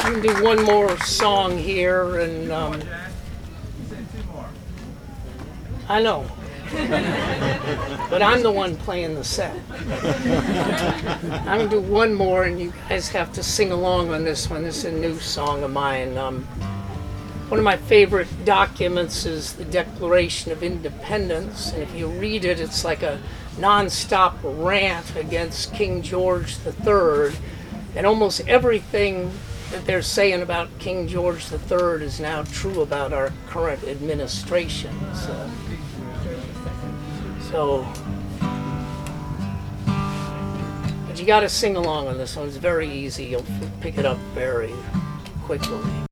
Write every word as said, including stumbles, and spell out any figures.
I'm gonna do one more song here, and um, I know, but I'm the one playing the set. I'm gonna do one more, and you guys have to sing along on this one. This is a new song of mine. Um, one of my favorite documents is the Declaration of Independence, and if you read it, it's like a non-stop rant against King George the Third, and almost everything that they're saying about King George the Third is now true about our current administration. So, so but you got to sing along on this one. It's very easy. You'll pick it up very quickly.